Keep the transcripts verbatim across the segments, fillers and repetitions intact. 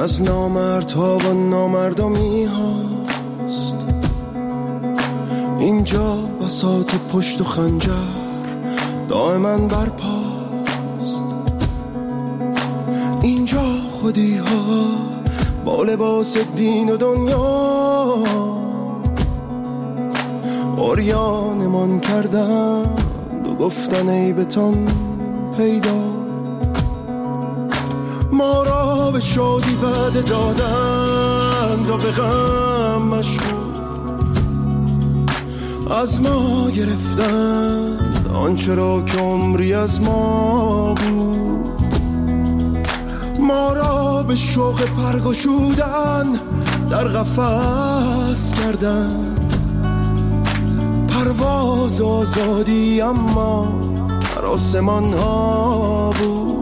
از نامردها و نامردمی هاست. اینجا بساط پشت و خنجر دائما برپاست. اینجا خودی ها با لباس دین و دنیا عریانمان کردند و گفتن عیبتان پیدا. ما را به شادی وعده دادند و به غم مشغول از ما گرفتند آنچه را که عمری از ما بود. ما را به شوق پرگشودن در قفس کردند. پرواز آزادی اما در آسمان ها بود.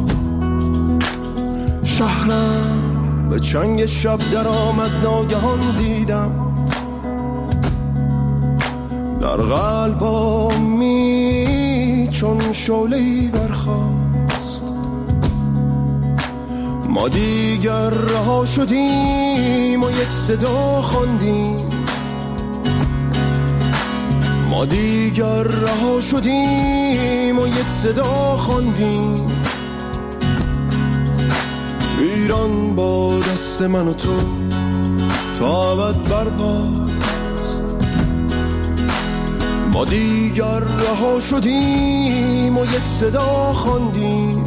شهرم به چنگ شب در آمد ناگهان دیدم در قلبامی چون شعله‌ای برخاست. ما دیگر رها شدیم و یک صدا خواندیم. ما دیگر رها شدیم و یک صدا خواندیم. ایران با دست من و تو تا ابد برپاست. ما دیگر رها شدیم و یک صدا خواندیم.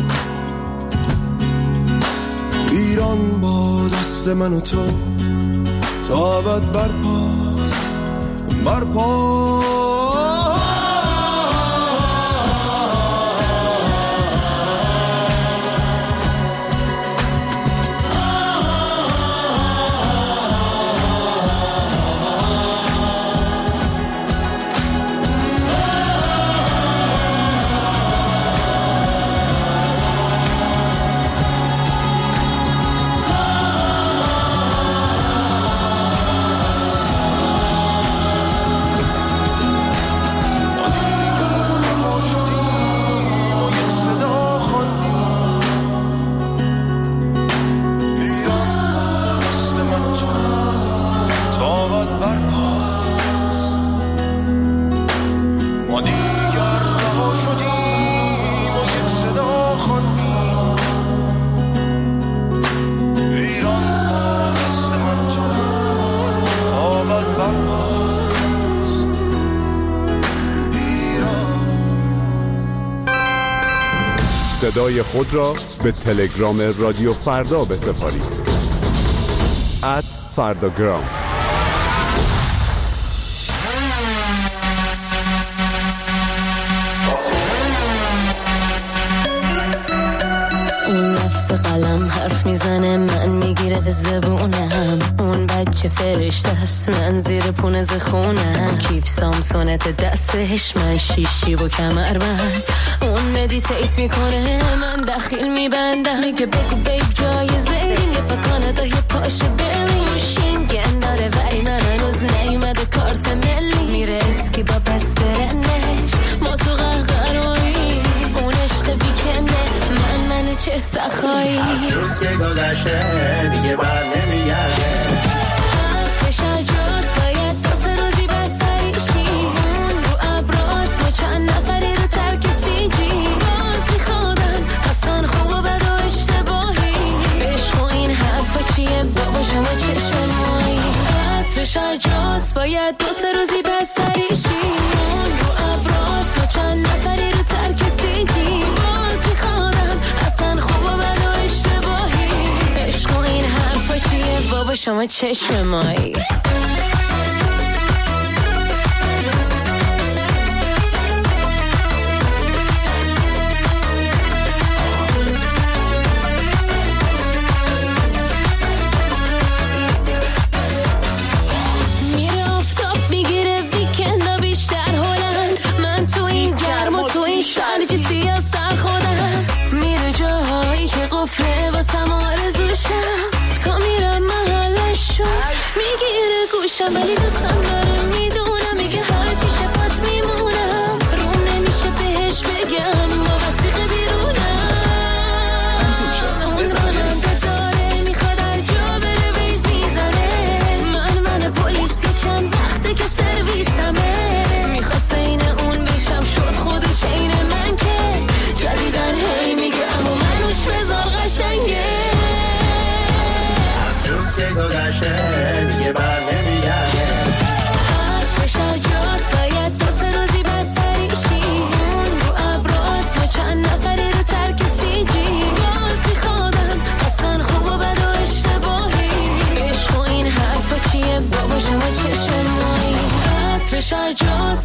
ایران با دست من و تو تا ابد برپاست. برپاست. صدای خود را به تلگرام رادیو فردا بسپارید. ات فرداگرام. اون نفس قلم حرف میزنه من میگیره زبونم. اون بچه فرشته هست من زیر پونه زخونم. کیف سامسونت دستش من شیشی و کمر بند. اون مدیتیت میکنه من دخیل میبندم. میگه بگو بیب جایزه این یه پا کانادا یه پاش برلین. مشینگن داره ولی من هنوز نیومده کارت ملی. میره اسکی با بس برنش ما تو قهقرایی. اون عشق بیکنده من منو چه سخایی. افسوس که گذشته دیگه بر نمیگرده. عطرش عجاز باید دو سه روزی بستریشی. اون رو ابراز با چند نفری رو ترک سیجی. باز میخوادم اصلا خوب و بد و اشتباهی. عشق و این حرفا چیه بابا شما چشم مایی. عطرش عجاز باید دو سه روزی بستریشی. اون رو ابراز با چند نفری رو ترک سیجی. باز میخوادم اصلا خوب و بد و اشتباهی. عشق و این حرفا چیه بابا شما چشم مایی. میره آفتاب میگیره ویکندا بیشتر هلند. من تو این گرم و تو این شرجی سیاه سر خودم. میره جاهایی که قفله واسم آرزوشم. تا میرم محلشو میگیره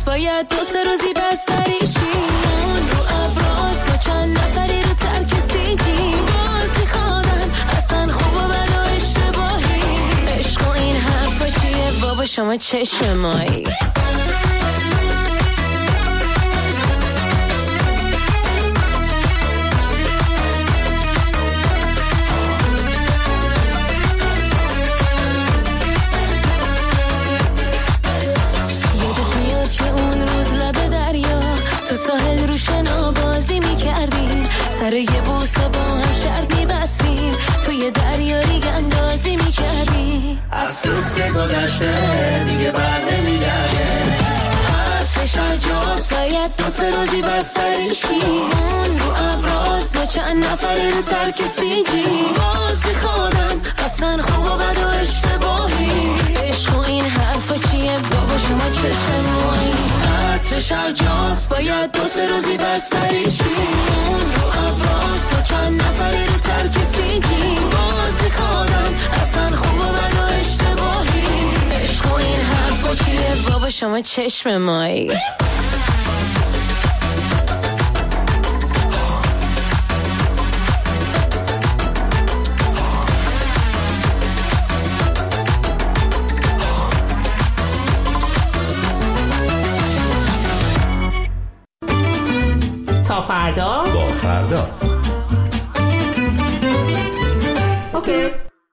جاست باید دو سه روزی بستریشی اون رو ابراز با چند نفری رو ترک سیجی باز میخوادم اصلا خوب و بد و اشتباهی عشق و این حرفا چیه بابا شما چشم مایی تو ساحل رو شنا بازی میکردیم سر یه بوسه با هم شرط میبستیم توی دریا ریگ اندازی میکردیم افسوس که گذشته دیگه بر نمیگرده آتش جاست باید دو سه روزی بستریشی اون رو ابراز با چند نفری رو ترک سیجی باز میخوادم اصلا خوب و بد و اشتباهی عشق و این حرفا چیه بابا شما چشم مایی آتش جاست باید دو سه روزی بستریشی اون رو ابراز با چند نفری رو ترک سیجی باز میخوادم اصلا خوب و بد و اشتباهی عشق و این حرفا چیه بابا شما چشم مایی تا فردا با فردا اوکی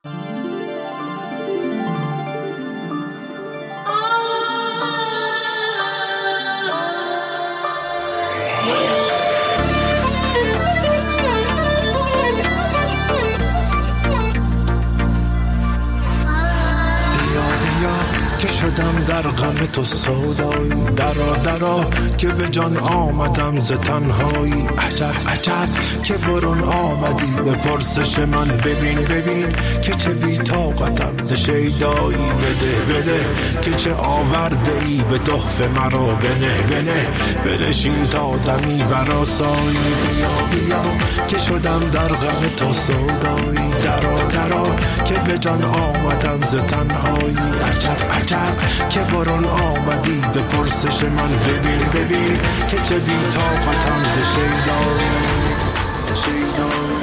که شدم در غم تو سودایی درا درا که به جان آمدم ز تنهایی عجب عجب که برون آمدی به پرسش من ببین ببین که چه بی طاقتم ز شیدایی بده بده که چه آورده ای به تحفه مرا بنه بنه بنشین تا دمی براسایی بیا بیا که شدم در غم تو سودایی درا درا که به جان آمدم ز تنهایی عجب عجب که برون آمدی به پرسش من ببین ببین که چه بی طاقتم ز شیدایی شیدایی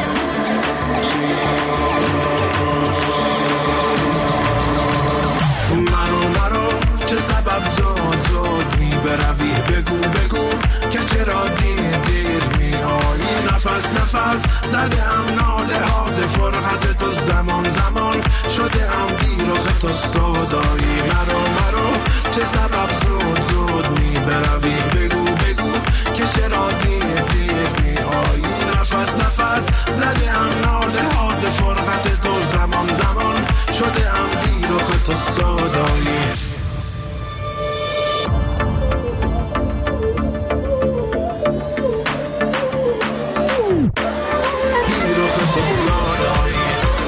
مرو مرو چه سبب زود زود می بروی بگو بگو که چرا دیر دیر می آیی نفس نفس زده ام ناله ها ز فرقت تو زمان زمان شده ام بیرخ تو سودایی مرو مرو چه سبب زود زود می بروی بگو بگو که چرا دیر دیر می آیی نفس نفس زده ام ناله ها ز فرقت تو زمان زمان شده ام بیرخ تو سودایی بیرخ تو سودایی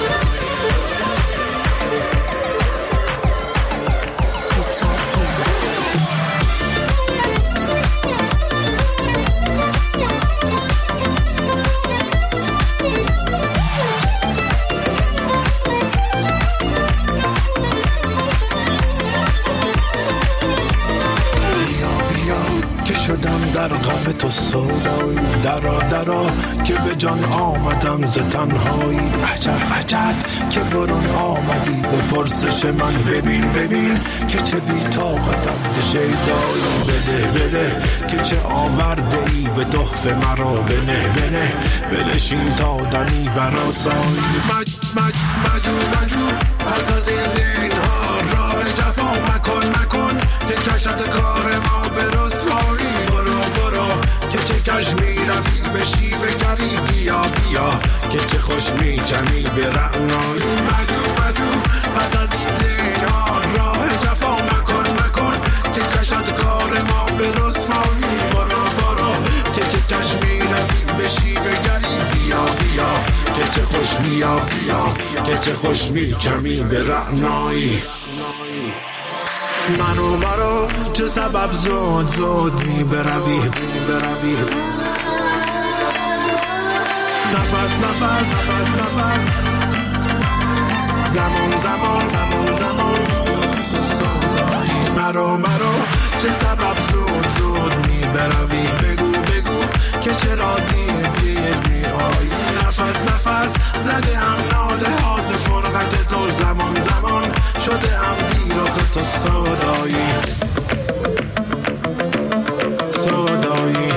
در غم تو سودایی درا درا که به جان آمدم ز تنهایی عجب عجب که برون آمدی به پرسش من ببین ببین که چه بی طاقتم ز شیدایی بده بده که چه آورده ای به تحفه مرا بنه بنه بنشین تا دمی براسایی مج مج مجو مجو پس از این زینها راه جفا مکن مکن که کشد کار ما به رسوایی برو برو که چه کش می روی به شیوه گری بیا بیا که چه خوش می جمی به رعنایی مجو مجو پس از این زینها راه جفا مکن مکن که کشد کار ما به رسوایی برو برو که چه کش می روی به شیوه گری بیا بیا که چه خوش بیا بیا که چه خوش می جمی به رعنایی مرو مرو چه سبب زود زود می بروی بروی نفس نفس نفس زمان زمان زمان زمان مرو مرو چه سبب زود زود می بروی بگو بگو که چرا دیر دیر می آیی نفس نفس زده ام ناله ها ز فرقت تو زمان زمان شده ام بیرخ تو صدایی صدایی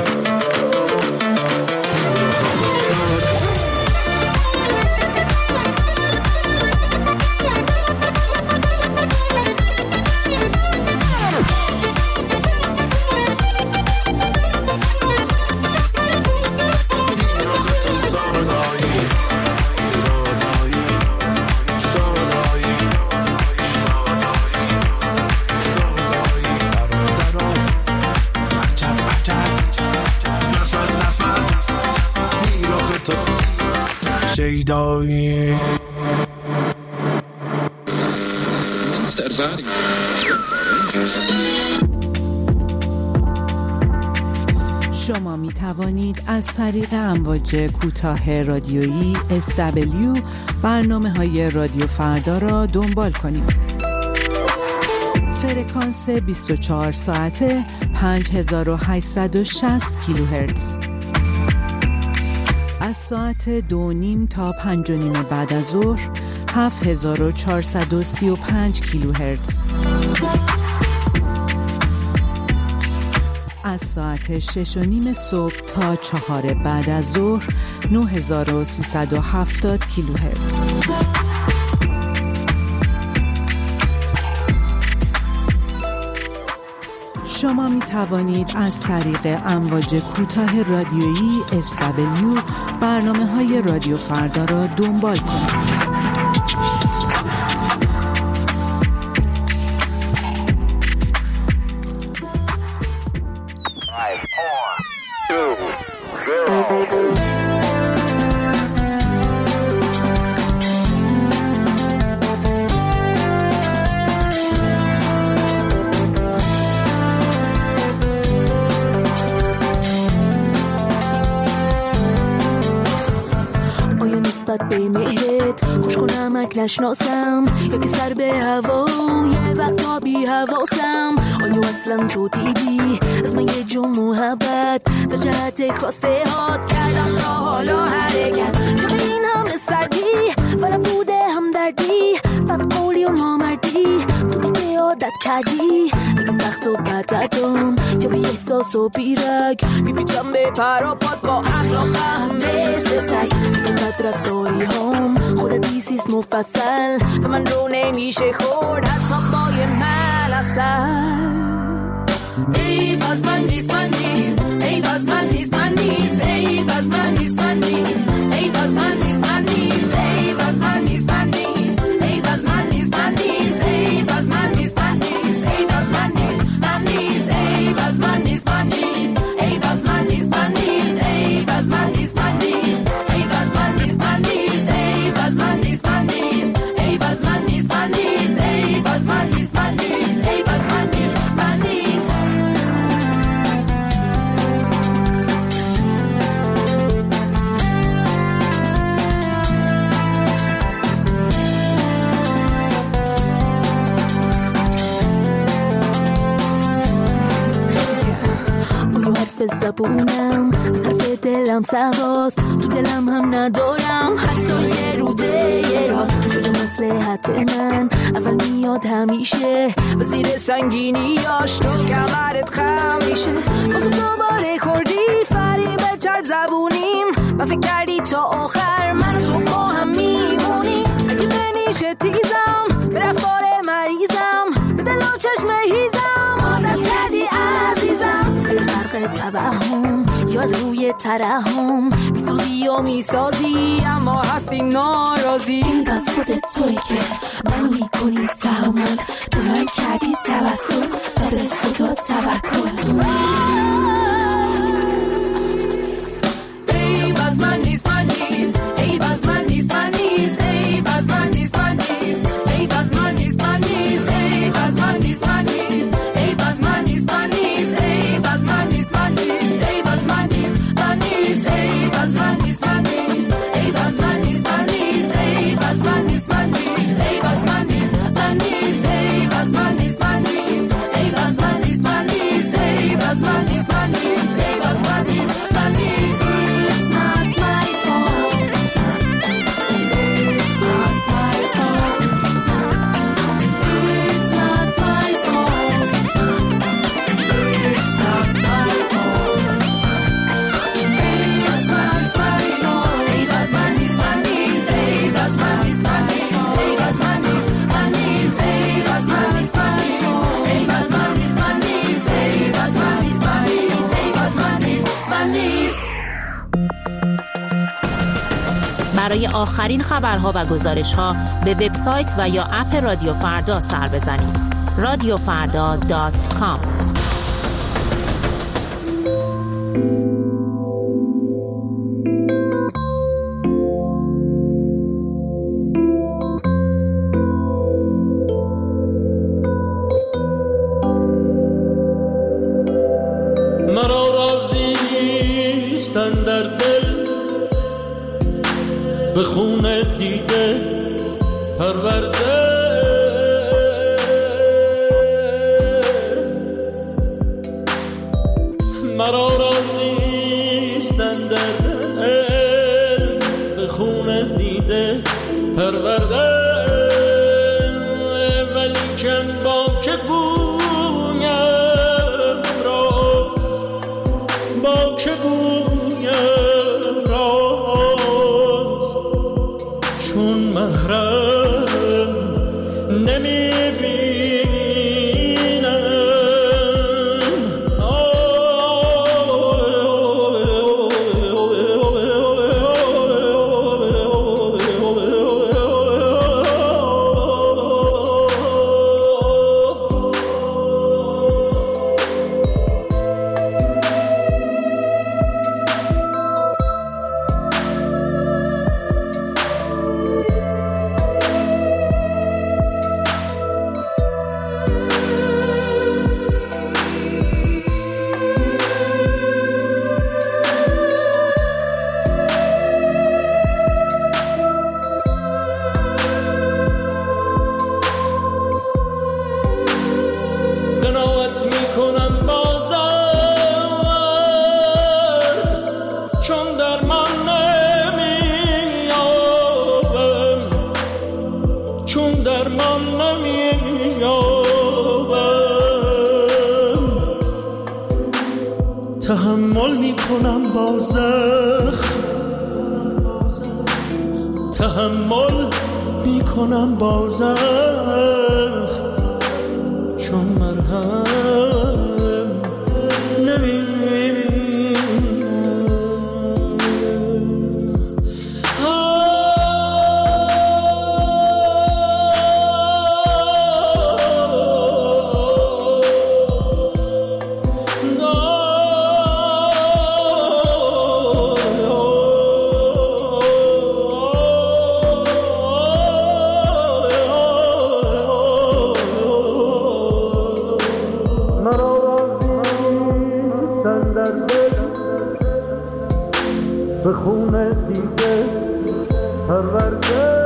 شیدایی شما می توانید از طریق امواج کوتاه رادیویی اس دبلیو برنامه های رادیو فردا را دنبال کنید. فرکانس بیست و چهار ساعته پنج هزار و هشتصد و شصت کیلوهرتز. از ساعت دو نیم تا پنج و نیم بعد از ظهر هفت هزار و چهارصد و سی و پنج کیلوهرتز. از ساعت شش و نیم صبح تا چهار بعد از ظهر نه هزار و سیصد و هفتاد کیلوهرتز. شما می توانید از طریق امواج کوتاه رادیویی اس دبلیو برنامه های رادیو فردا را دنبال کنید. به مهرت خوش کنم اک نشناسم یا که سر به هوا یه وقتا بی حواسم آیا اصلا تو دیدی از من یه جو محبت در جهت خواسته هات کردم تا حالا حرکت جو این همه سردی و نبوده هم دردی بد قولی و نامردی تو دیگه عادت کردی اگه سخت و بدتم یا بی احساس و بیرک بی پیچم به پرا پاد با اخلاق هم مثل سگ بد رفتاری هم خودت دیسیست مفصل به من رو نمیشه خورد حتی با یه ملسل ای باز من نیست من نیست ای باز من نیست من نیست ای باز من نیست من نیست ای باز من نیست من نیست ای باز من نیست من نیست ای باز من نیست من نیست ای باز من نیست من نیست ای باز من نیست من نیست ای باز من نیست من نیست ای باز من نیست من نیست ای باز من نیست من نیست ای باز من نیست من نیست ای باز من نیست من نیست ای باز من نیست من نیست ای باز من نیست من نیست ای باز من نیست من نیست زبونم از حرف دلم سواست تو دلم هم ندارم حتی یه روده یه راست کجا مصلحت من اول میاد همیشه و زیر سنگینیاش تو کمرت خم میشه بازم دوباره خوردی فریب چرد زبونیم و فکر کردی تا آخر من تو با هم میمونی اگه بنیشه تیزم به رفتار مریضم به دل و چشم هیزم عادت کردی عزیزم به غرق توهم یا از روی ترحم میسوزی و میسازی اما هستی ناراضی از خودت توی که منو میکنی تحمل به من کردی توسل و به خدا توکل ای باز من نیست من نیست ای باز من نیست من نیست ای باز من نیست من نیست ای باز من نیست من نیست ای باز من نیست من نیست ای باز من نیست من نیست ای باز من نیست من نیست ای باز من نیست من نیست ای باز من نیست من نیست ای باز من نیست من نیست ای باز من نیست من نیست ای باز من نیست من نیست ای باز من نیست من نیست ای برای آخرین خبرها و گزارش‌ها به وبسایت و یا اپ رادیو فردا سر بزنید. رادیو فردا دات کام. به خون دیده پرورده مرا رازیستن در دل به خون دیده پرورده ولی کن با که گویم راز با که گویم راز چون محرم نمیبینم تحمل میکنم با زخم تحمل میکنم با زخم چون مرهم نمیبینم به خون دیده پرورده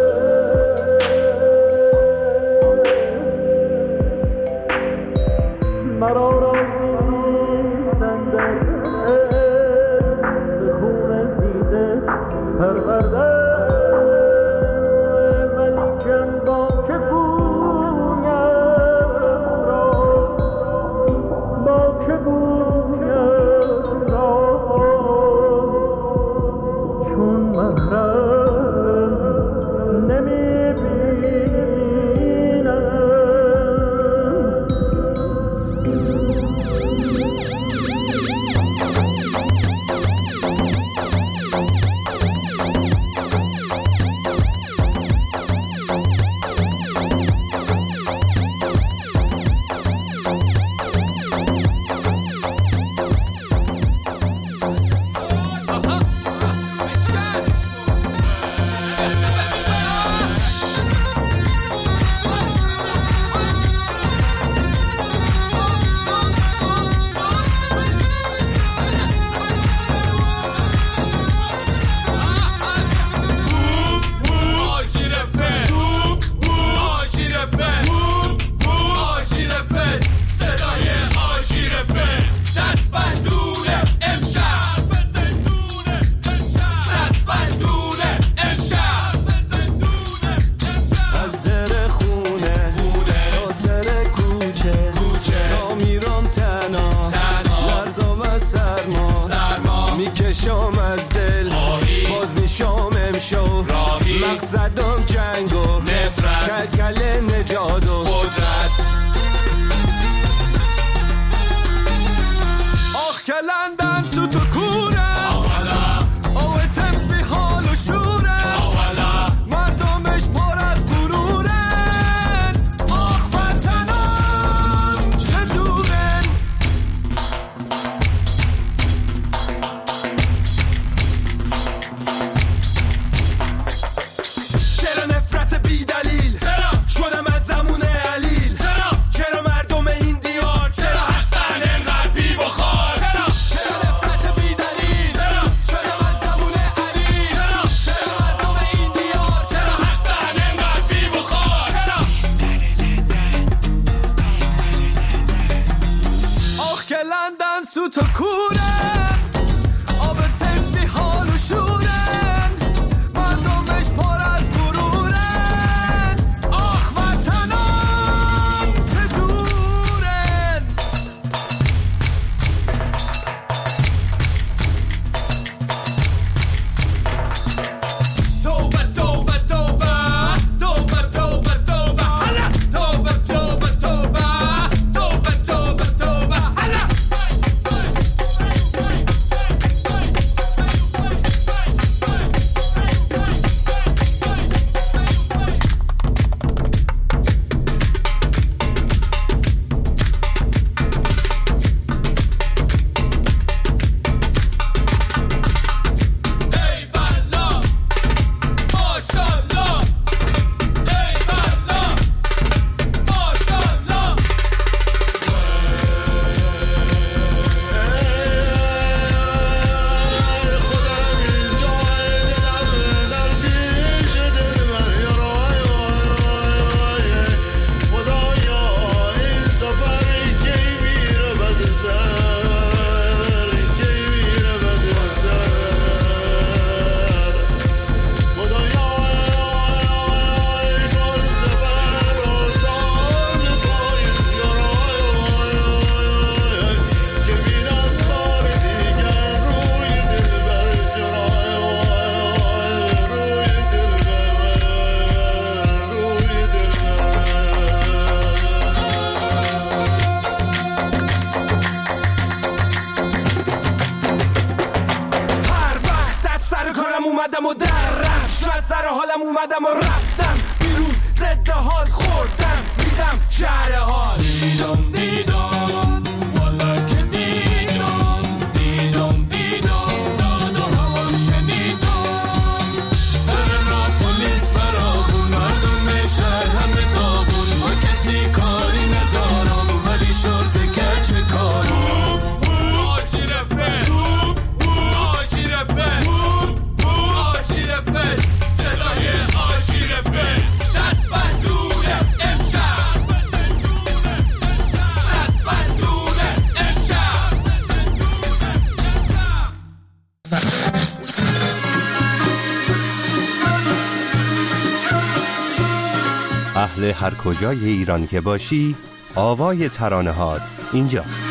مرا رازیستن در به خون دیده پرورده ولیکن با که گویم راز با که گویم راز چون محرم نمیبینم میکشم از دل باز میشم امشو مقصدم جنگ و نفرت کلکل نجات و قدرت آخ کلندن سوت و کوره آوه تمز بی حال و شوره تو تو کورن، آب تنز بی حال و شورن، مردمش پر از غرورن، آخ وطنم چه دورن. توبه توبه توبه توبه توبه توبه هلا، توبه توبه توبه توبه توبه توبه هلا. اومدم و درم شاید سر حالم اومدم و رفتم بیرون ضد حال خوردم میدم شهر حال. دیدم دیدم والا که دیدم دیدم دیدم داد و هوال شنیدم سر را پلیس برابون مردم شهر همه دابون با کسی کاری ندارم ولی شرط کچه کارم آجی رفته آجی رفته صدای آشیرفه دست بندونه امشب دست بندونه امشب. اهل هر کجای ایران که باشی آوای ترانه‌هات اینجاست.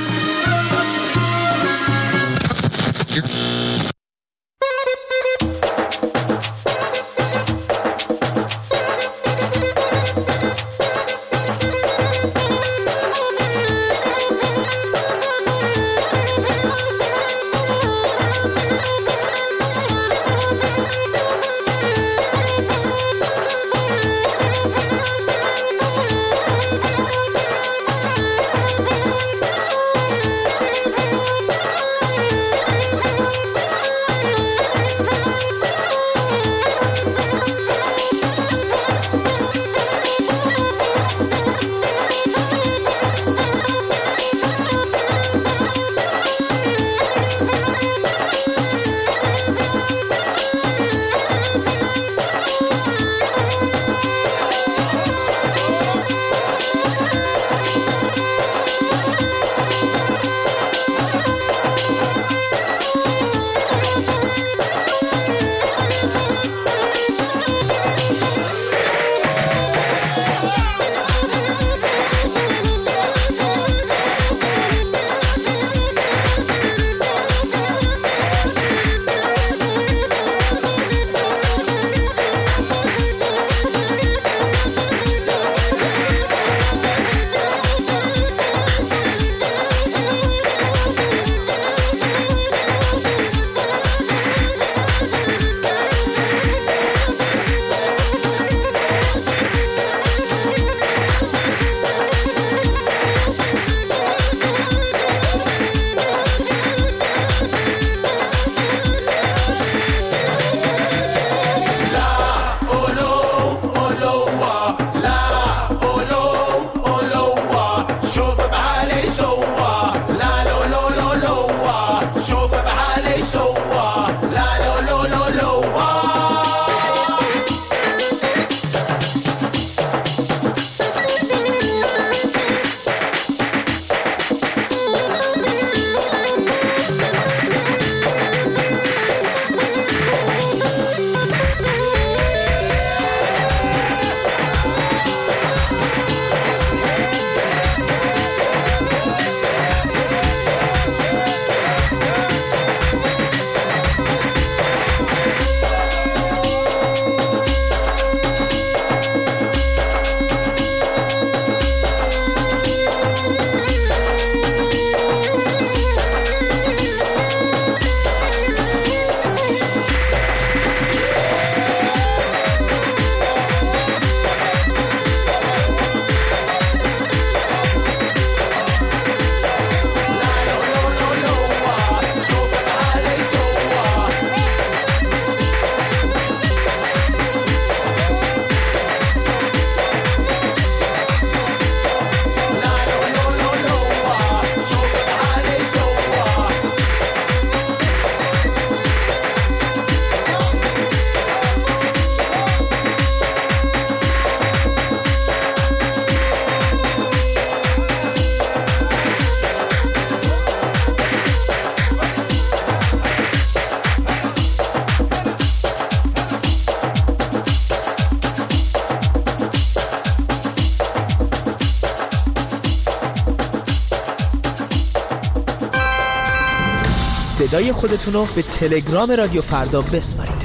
صدای خودتون رو به تلگرام رادیو فردا بسپارید.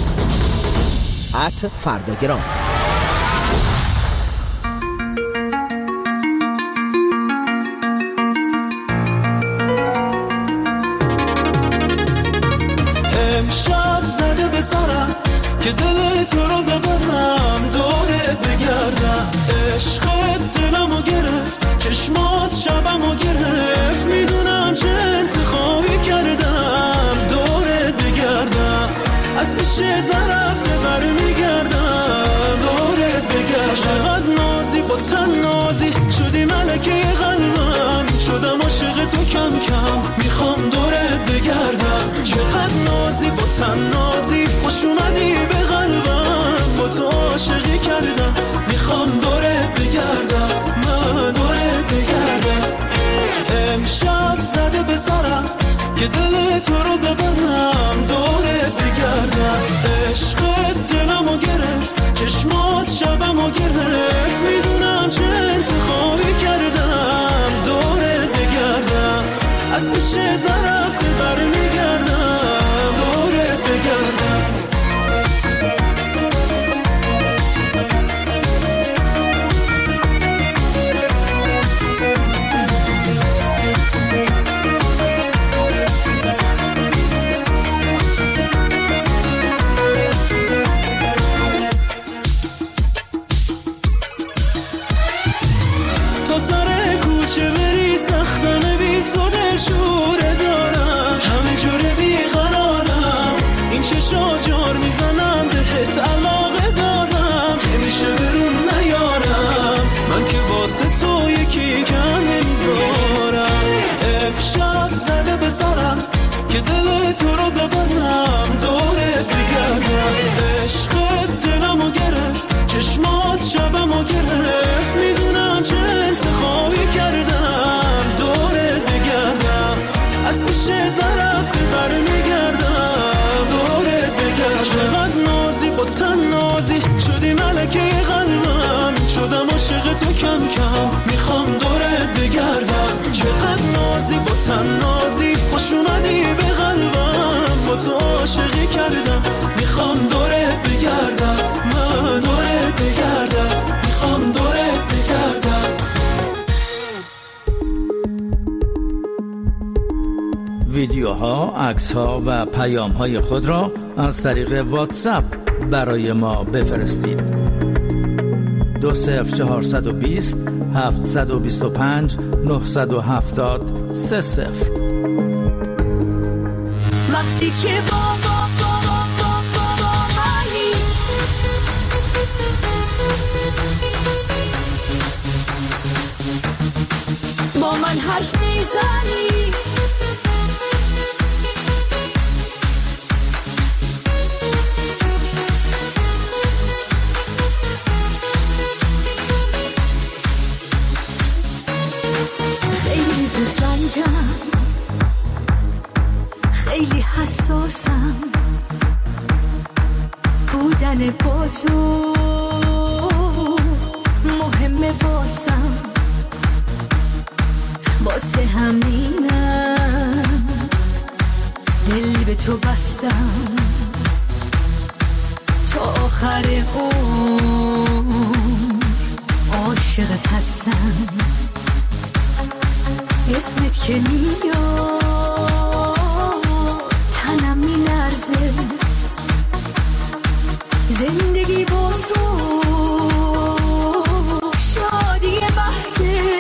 ات فرداگرام. امشب زده به سرم که دل تو رو ببرم، دورت بگردم. عشقت دلمو گرفت، چشمات شبمو گرفت. میدونم چه انتخابی کردم، دورت بگردم. از پیش درفته برمیگردم، دورت بگردم. چقدر نازی با تن نازی شدی ملکه قلبم، شدم عاشق تو کم کم، میخوام دورت بگردم. چقدر نازی با تن نازی خوش اومدی به قلبم، با تو عاشقی کردم، میخوام دورت بگردم، من دورت بگردم. امشب زده به سرم که دل تو رو ببرم، دورت بگردم. عشقت دلمو گرفت، چشمات شبمو گرفت. میدونم چه انتخابی کردم، دورت بگردم. از پیش درفته برمیگردم، دورت بگردم. تو سر کوچه بری سختانه بی تو دلشوره دارم، همه جوره بی قرارم. این چشا جار میزنم بهت علاقه دارم، نمیشه برون نیارم. من که واسه تو یکی کم نمیذارم. امشب زده به سرم که دل تو رو ببرم، دورت بگردم. عشقت دلمو گرفت، چشمات شبمو گرفت. میدونم چه انتخابی کردم، دورت بگردم. از پیش درفته برمیگردم، دورت بگردم. چقدر نازی با تن نازی شدی ملکه قلبم، شدم عاشق تو کم کم، میخوام دورت بگردم. چقدر نازی با تن نازی خوش اومدی به قلبم، با تو عاشقی کردم، میخوام دورت بگردم، من دورت بگردم، میخوام دورت بگردم. ویدیوها، عکس‌ها و پیام‌های خود را از طریق واتساپ برای ما بفرستید. دو صفر چهارصد و بیست هفتصد و بیست و پنج نهصد و هفتاد سه صفر. وقتی که با با با با با با با منی، با من حرف میزنی، خیلی زود رنجم، خیلی حساسم، بودن با تو مهمه واسم، واسه همینم دل به تو بستم، تا آخر عمر عاشقت هستم. اسمت که میاد تنم میلرزه، زندگی با تو شادی بحثه.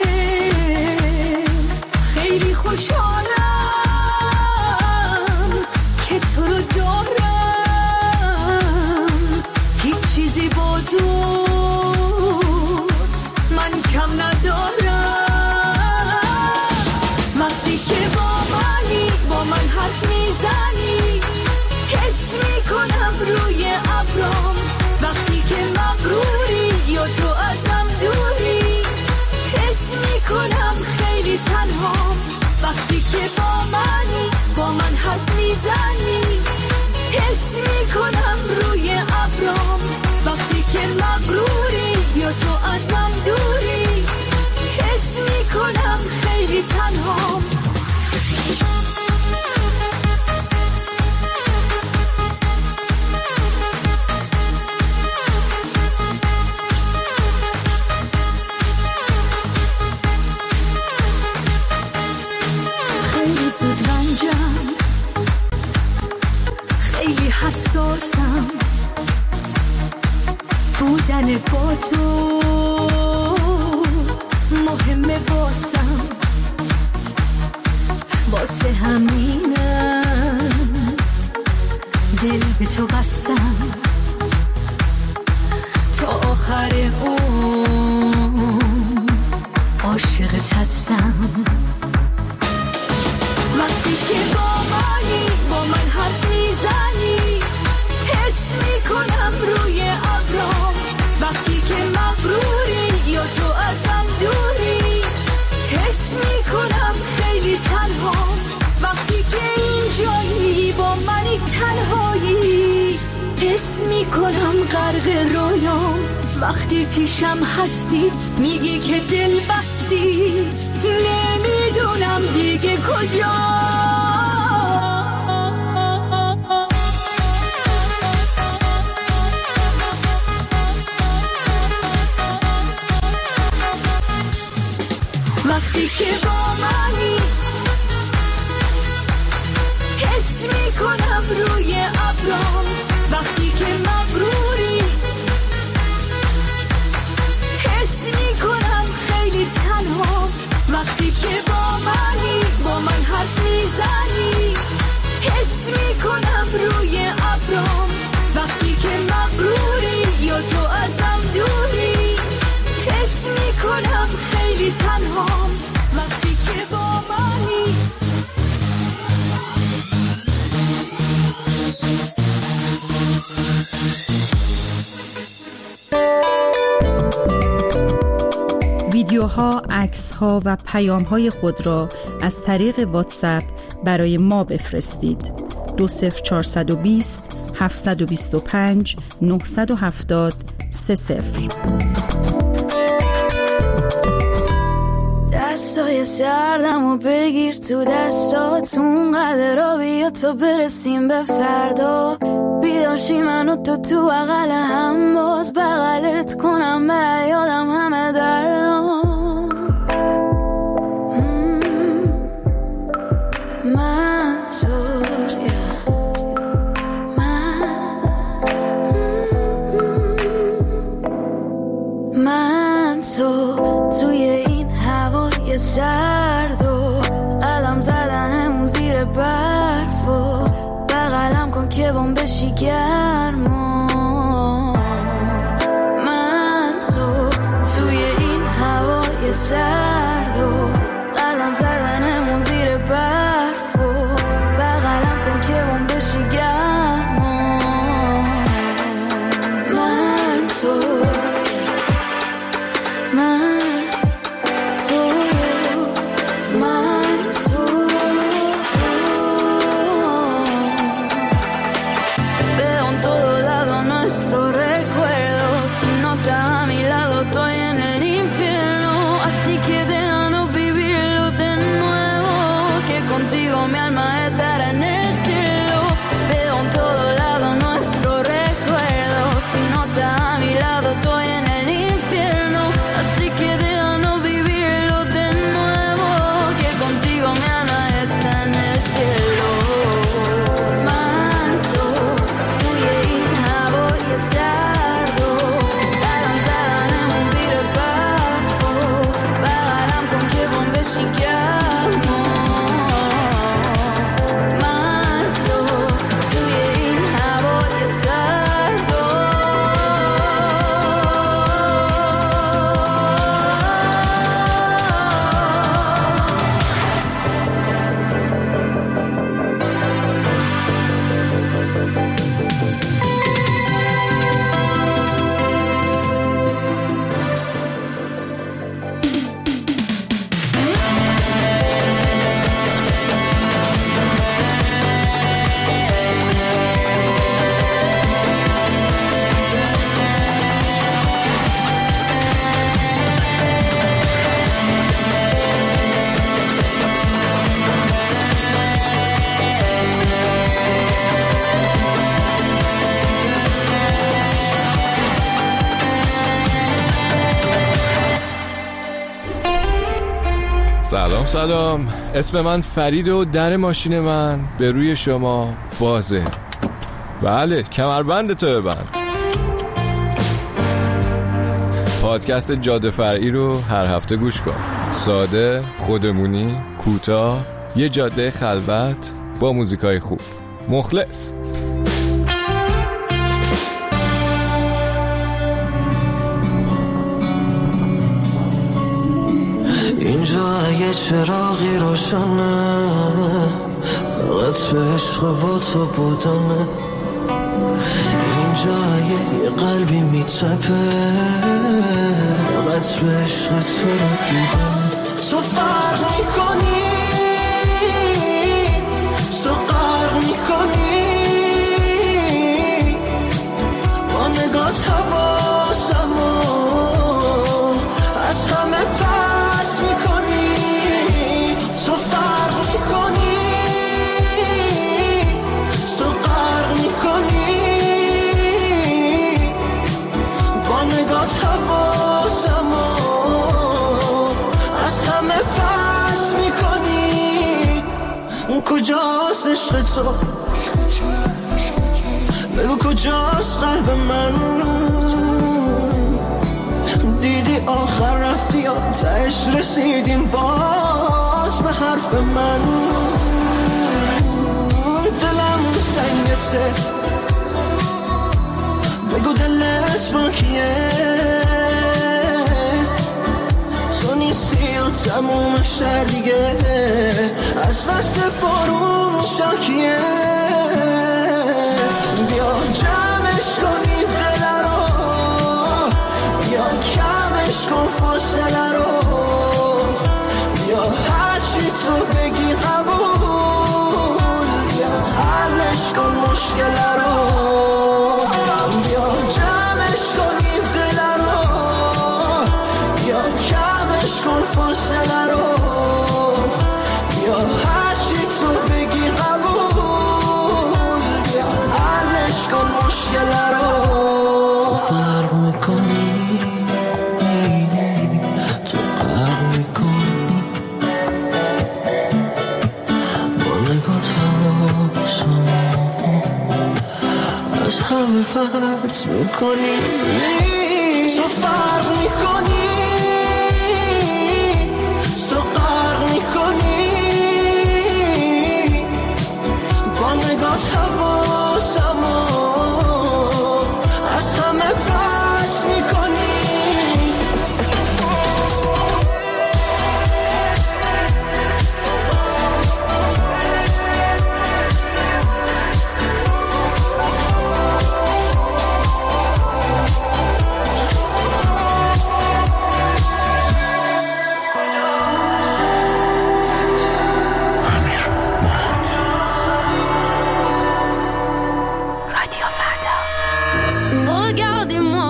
خیلی خوشحالم که تو رو دارم، هیچ چیزی با تو من کم ندارم. وقتی که با منی، با من حرف میزنی، حس میکنم روی ابرام. وقتی که مغروری یا تو ازم دوری، حس میکنم خیلی تنهام. وقتی که با منی، با من حرف میزنی، حس میکنم روی ابرام. وقتی که مغروری یا تو ازم دوری، حس میکنم خیلی تنهام. رفتن با تو مهمه واسم، واسه همینم دل به تو بستم، تا آخر اون عاشقت هستم. وقتی که با منی با من حرف میزنی حس میکنم روی ابرام، وقتی که مغروری یا تو ازم دوری حس میکنم خیلی تنها، وقتی که اینجایی با منی تنهایی حس میکنم غرق رویام، وقتی پیشم هستی میگی که دل بستی، نمیدونم دیگه کجا. وقتی که با منی حس میکنم روی ابرام، وقتی که مغروری حس میکنم خیلی تنها، وقتی که با منی با من حرف میزنی حس میکنم روی ابرام، وقتی که مغروری یا تو ازم دوری حس میکنم خیلی تنها، وقتی که با منی. ویدیوها، عکس‌ها و پیام‌های خود را از طریق واتساپ برای ما بفرستید. دو صفر چهارصد و بیست هفتصد و بیست و پنج نهصد و هفتاد سه صفر. دستای سردم و بگیر تو دستاتون، قدر را بیا تا برسیم به فردا، بیداشی من و تو تو بغل هم، باز بغلت کنم بره یادم همه درام. من تو من تو توی این هوای سرد و قدم زدنمون زیر برف و بغلم کن که بام بشی گرم. من تو توی این هوای سرد و قدم زدنمون زیر برف و بغلم کن که بام بشی گرم. من تو من تو من تو veo en todo lado nuestro recuerdo, si no estás a mi lado estoy en el infierno, así que déjanos vivirlo de nuevo, que contigo mi alma estará en el cielo. Veo en todo lado nuestro recuerdo, si no estás a mi lado estoy en el infierno, así que déjanos vivirlo de nuevo, que contigo mi alma está en el cielo. من تو توی این هوای سرد و قدم زدنمون زیر برف و بغلم کن که بام بشی گرم. من تو توی این هوای سرد و سلام سلام، اسم من فرید و در ماشین من به روی شما بازه. بله، کمربند تو ببند. پادکست جاده فرعی رو هر هفته گوش کن. ساده، خودمونی، کوتاه، یه جاده خلوت با موزیکای خوب. مخلص. اینجا اگه چراغی روشنه فقط به عشق با تو بودنه. اینجا اگه یه قلبی میتپه فقط به عشق تو دیدن. تو فرق میکنی، تو غرق میکنی با نگاه حواسمو از همه پرت میکنی. تو فرق میکنی، تو غرق میکنی با نگاه حواسمو از همه پرت میکنی. کجاست عشق تو؟ بگو کجاست قلب من؟ دیدی آخر رفتی یا تهش رسیدیم باز به حرف من؟ دلم سنگته، بگو دلت با کیه؟ تو نیستی و تموم شهر دیگه از دست بارون شاکیه. بیا جمعش کنی دل رو، بیا کمش کن فاصله رو، بیا هرچی تو بگی قبول، بیا حلش کن مشکل رو. بیا جمعش کنی دل رو، بیا کمش کن فاصله رو، بیا هرچی تو بگی قبول، بیا حلش کن مشکل رو. تو فرق میکنی، تو فرق میکنی با نگاه حواسمو از همه پرت میکنی. تو فرق میکنی، تو غرق میکنی با نگاه حواسمو از همه پرت میکنی. Regardez-moi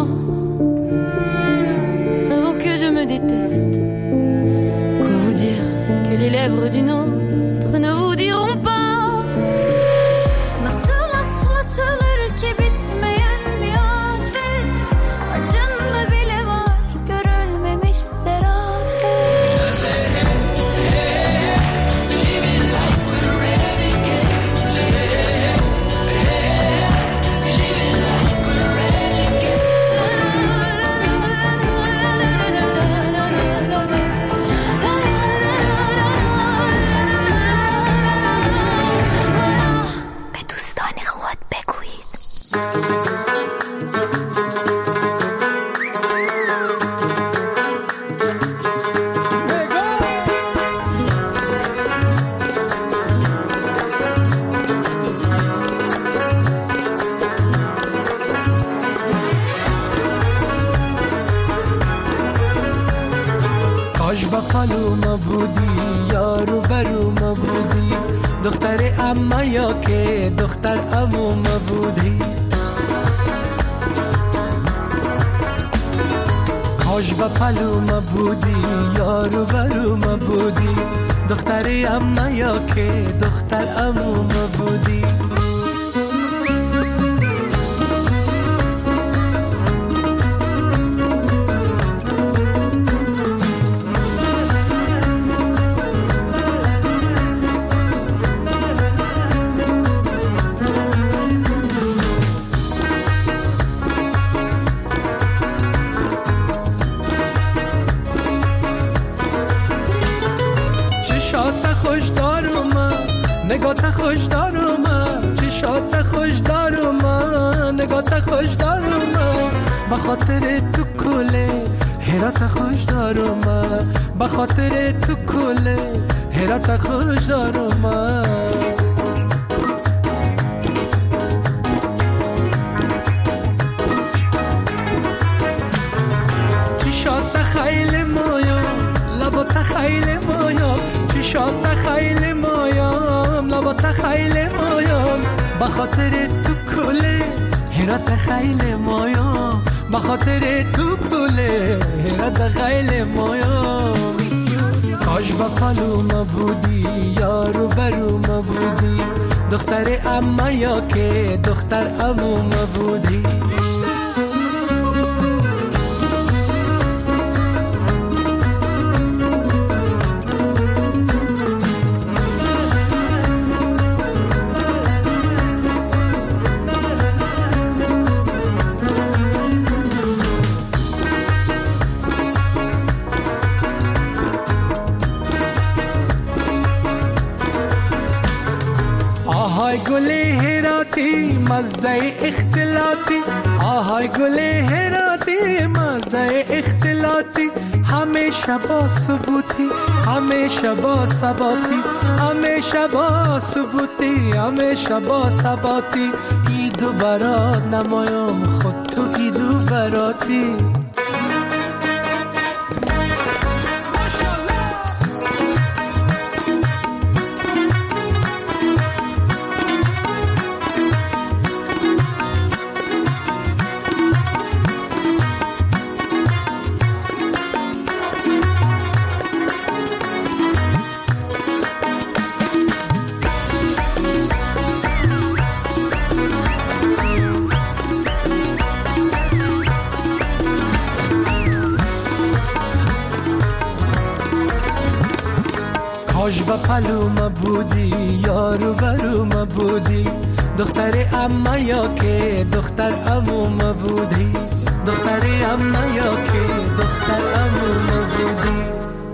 avant que je me déteste. Quoi vous dire que les lèvres d'une autre ne vous diront pas? Nasıl atlatılır ki bitmeyen bir afet? Acında bile var görülmemiş serafet. Living like we're renegades. Living like we're renegades. به دوستان خود بگویید. کاش با پلوما بودی یارو بروما بودی دختر اما یا که دختر عموما بودی. کاش با پلوما بودی یارو بروما بودی دختر اما یا که دختر عموما بودی. خوش دارم چشات خوش دارم نگات خوش دارم بخاطر تو کله هرات خوش دارم بخاطر تو کله هرات خوش دارم چشات خیلی مایا لبات خیلی مایا چشات خیلی مایا لبات خیلی مایا بخاطر تو کله هرات خیلی مایا بخاطر تو کله هرات خیلی مایا کاش با پالوم بودی یارو بروم بودی دختر اما یا که دختر عموم بودی گلی هراتی مزه اختلاطی آهای گلی هراتی مزه اختلاطی همیشه با ثبوتی همیشه با ثباتی همیشه با ثبوتی همیشه با ثباتی ایدو برات نمایم خود تو ایدو براتی کاش با پلوم بودی یارو بروم بودی دختر اما یا که دختر عموم بودی دختر اما یا که دختر عموم بودی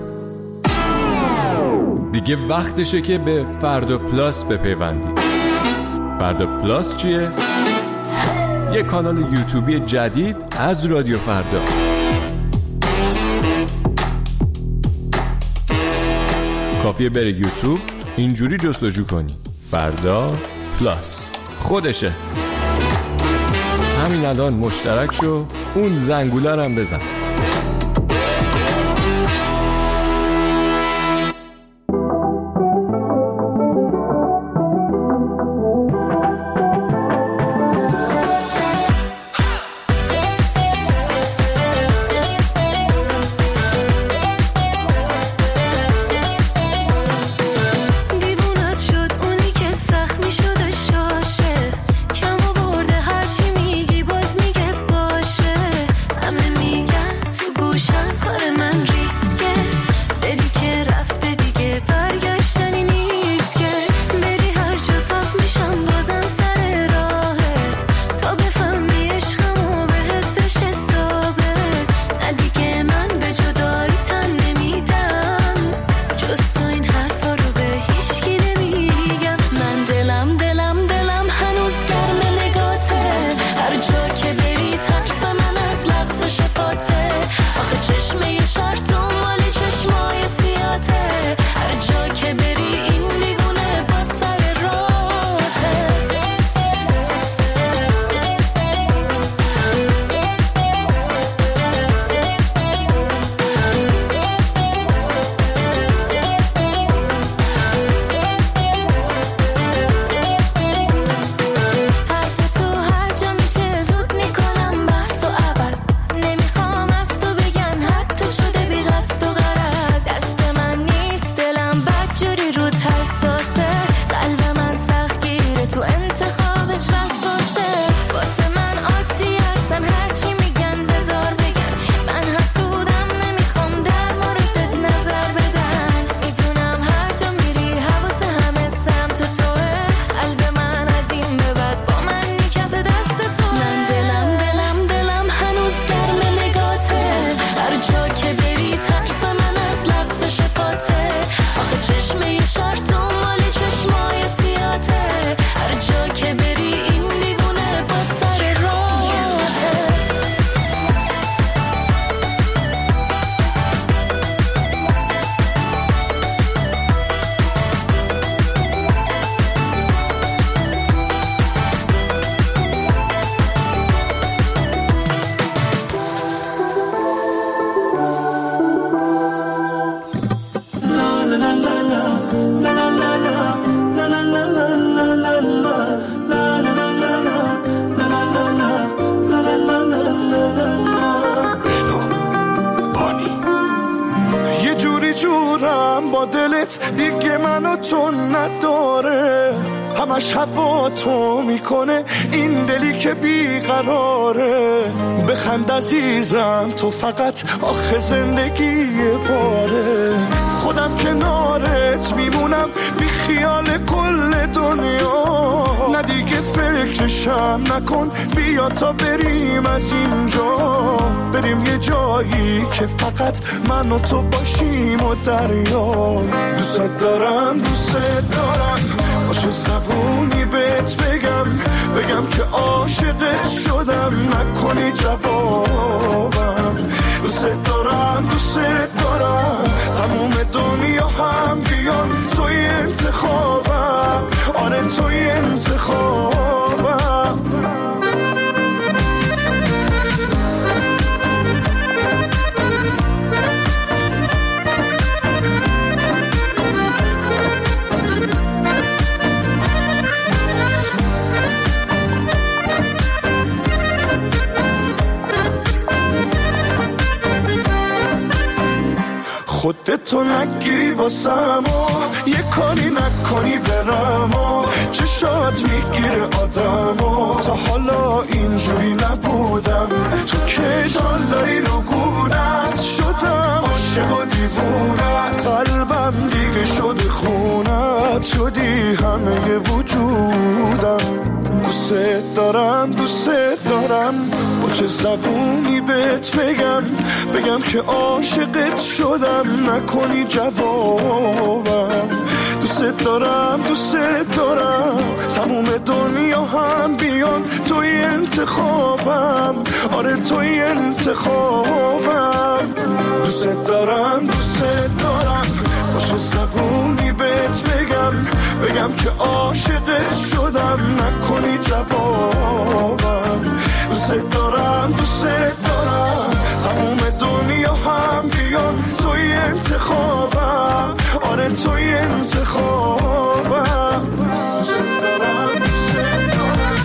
دیگه وقتشه که به فردا پلاس بپیوندی. فردا پلاس چیه؟ یه کانال یوتیوبی جدید از رادیو فردا. کافیه بری یوتیوب اینجوری جستجو کنی فردا پلاس، خودشه. همین الان مشترک شو، اون زنگوله هم بزن. میگه باشه، همه میگن دلت دیگه منو تو نداره، همش هوا تو میکنه این دلی که بیقراره. بخند عزیزم تو فقط آخه زندگی باره، خودم کنارت میمونم بی خیال کل دنیا. نه دیگه فکرشم نکن، بیا تا بریم از اینجا، بریم یه جایی که فقط من و تو باشیم و دریا. دوست دارم دوست دارم باشه زبونی بهت بگم، بگم که عاشقت شدم نکنی جوابم. دوست دارم دوست دارم تموم دنیا هم بیان توی انتخابم، آره توی انتخابم. خودتو نگیری واسم و یه کاری نکنی برم و چشات میگیره آدم و تا حالا اینجوری نبودم. تو که جالایی رو گونت شدم، عاشق و دیوونت، قلبم دیگه شده خونت، شدی همه وجودم. دوست دارم دوست دارم با چه زبونی بهت بگم، بگم که عاشقت شدم نکنی جوابم. دوست دارم دوست دارم تموم دنیا هم بیان توی انتخابم، آره توی انتخابم. دوست دارم دوست دارم با چه زبونی بهت بگم، بگم که عاشقت شدم نکنی جوابم. دوست دارم دوست دارم تموم دنیا هم بیان توی انتخابم، آره توی انتخابم. دوست دارم دوست دارم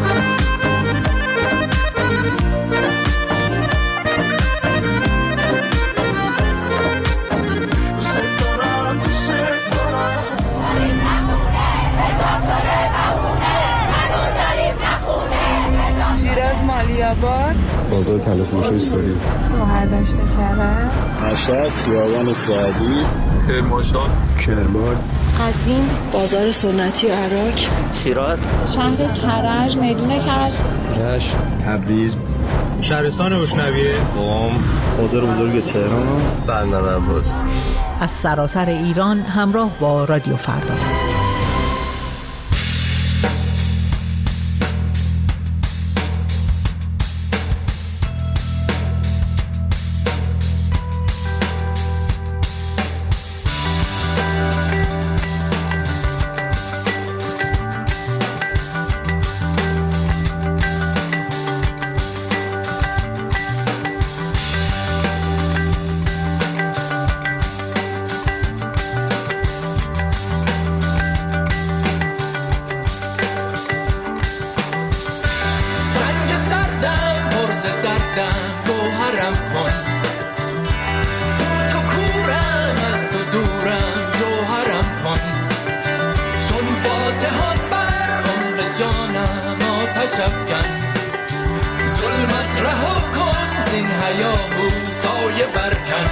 دوست دارم دوست دارم شیراز مالیاباد بازار تلفروشی سوری شوهر داشته کرد مشهد خیابان سعدی کرمانشاه کرمان قزوین بازار سنتی عراق شیراز شهر کرج میدون کرج رشت تبریز شهرستان روشنویه قم بازار بزرگ تهران بندر عباس. از سراسر ایران همراه با رادیو فردا. ظلمت رها کن زین هیاهو سایه برکن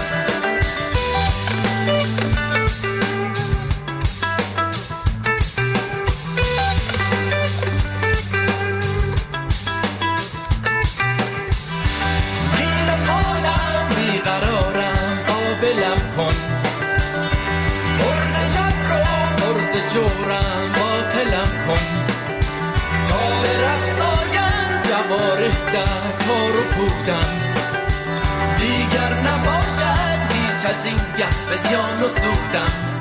قیل قالم بیقرارم قابلم کن برز جبر و برز جورم باطلم کن تا رفضایم جواره در کار و بودم دیگر نباشد هیچ از این گه به زیان و سودم